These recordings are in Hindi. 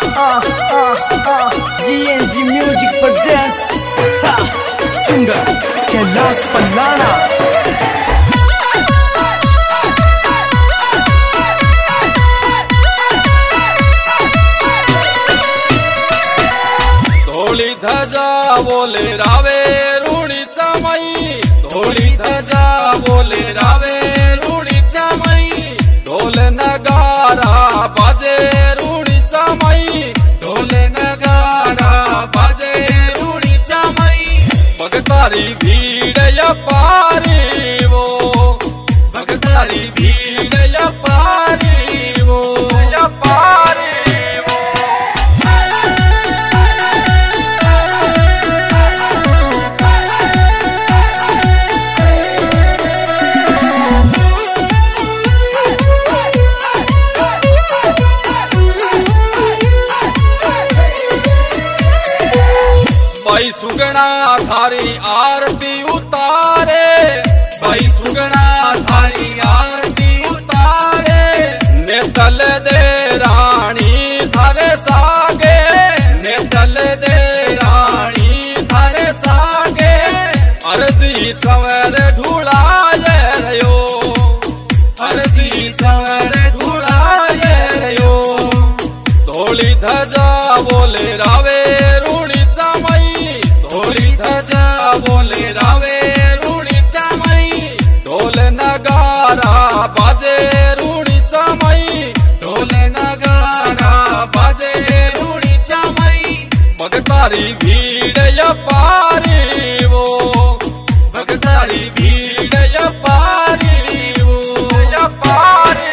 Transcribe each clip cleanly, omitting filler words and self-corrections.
GNG Music presents singer Kailash Pallana। धोळी धजा बोले रावे रुणीचा माई, धोळी धजा बोले रावे रुणीचा माई, ढोल नगारा बाजे रुणीचा माई, ढोल नगारा बाजे रुणीचा माई। भगतारी भीड़ या पारी वो, भगतारी भीड़ या पारी वो, या पारी भाई सुगना थारी आरती उतारे, भाई सुगना थारी आरती उतारे, नेतल दे रानी थारे सागे, नेतल दे रानी थारे सागे। अर्जी चवर ढूढ़ाए रयो, अर्जी चवर ढूढ़ाए रयो, धोली धजा बोले रावे रुणीचा माई, धोली धजा बोले रावे रुणीचा माई, ढोल नगारा बाजे रुणीचा माई, ढोल नगारा बाजे रुणीचा माई। भगतारी भीड़ या पारी वो, भगतारी भीड़ या पारी वो, या पारी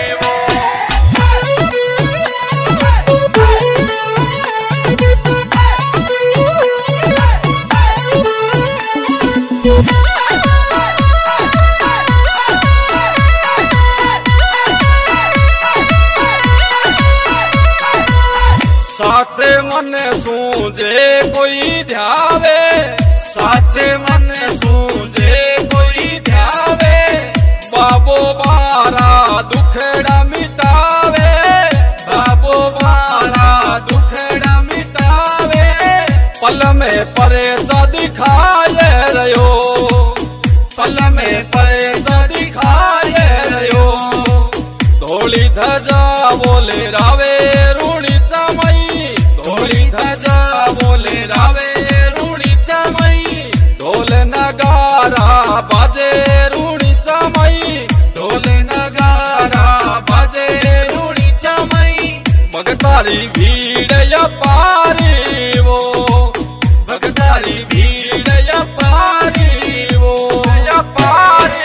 साचे मन सूझे कोई ध्यावे, साचे मन सूझे कोई ध्यावे, बाबो बारा दुखड़ा मिटावे, बाबो बारा दुखड़ा मिटावे। पल में परेसा दिखाए रयो, पल में परेसा दिखाए रयो, धोली धजा बोले रावे रुणीचा माई, धोली धजा बोले रावे रुणीचा माई, ढोल नगारा बाजे रुणीचा माई, ढोल नगारा बाजे रुणीचा माई। भगतारी भीड़ या पारी वो, भगतारी भीड़ या पारी वो, या पारी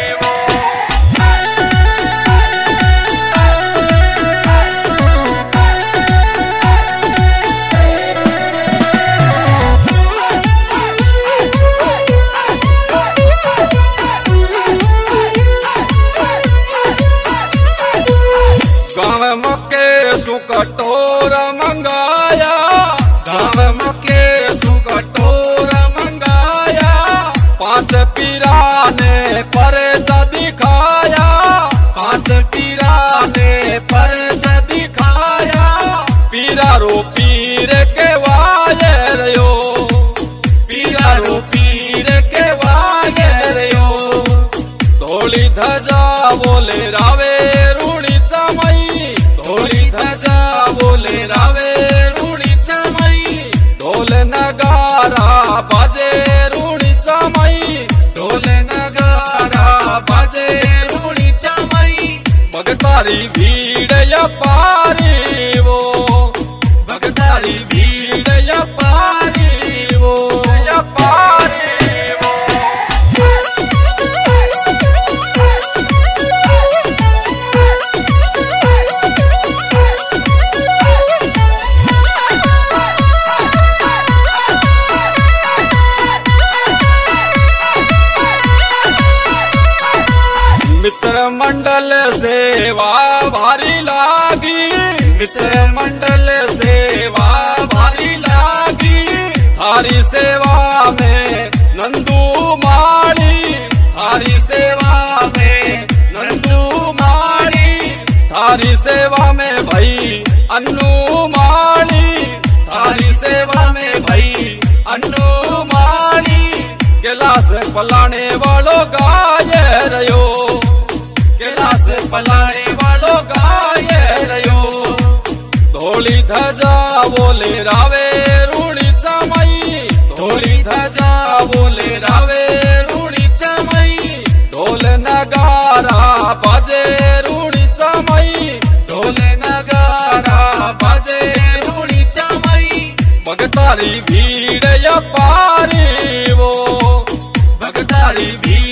गाँव मके सुकटोर मंगाया, गाँव मके सुकटोर मंगाया, पांच पीरा ने परचा दिखाया, पांच पीरा ने परचा दिखाया। पीरा रो पीर के वायर यो, पीरा रो पीर के वायर यो, धोली धजा बोले रावे रुणीचा माई, धोली धजा बोले रावे रुणीचा माई, ढोल नगारा बाजे रुणीचा माई, ढोल नगारा बाजे रुणीचा माई। भगतारी भीड़ या पारी वो, भगतारी भीड़ या पारी वो, या पारी मित्र मंडल सेवा भारी लागी, मित्र मंडल सेवा भारी लागी, थारी सेवा में नंदू माली, थारी सेवा में नंदू माली, थारी सेवा में भाई अन्नू माली। पलाने वालो गाये रयो, कैलाश पलाने वालो गाये रयो। धोली धजा बोले रावे रूणी चमई, धोली धजा बोले रावे रूणी चमई। ढोल नगारा बाजे रूणी चमई, ढोल नगारा बाजे रूणी चमई। भगतारी भीड़ या पारी वो, भगतारी भीड़